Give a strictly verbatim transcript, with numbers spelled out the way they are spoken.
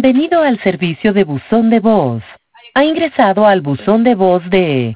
Bienvenido al servicio de buzón de voz. Ha ingresado al buzón de voz de